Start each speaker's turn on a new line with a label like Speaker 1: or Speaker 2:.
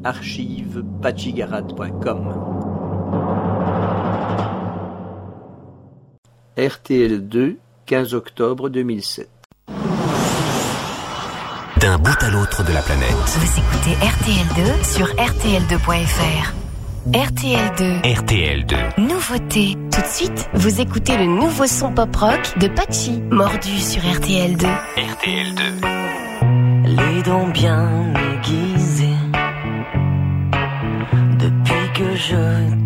Speaker 1: archive-pachigarat.com. RTL2, 15 octobre 2007.
Speaker 2: D'un bout à l'autre de la planète.
Speaker 3: Vous écoutez RTL2 sur RTL2.fr. RTL2.
Speaker 2: RTL2.
Speaker 3: Nouveauté. Tout de suite, vous écoutez le nouveau son pop-rock de Patchy, mordu sur RTL2.
Speaker 2: RTL2.
Speaker 4: Les dents bien aiguisées. Depuis que je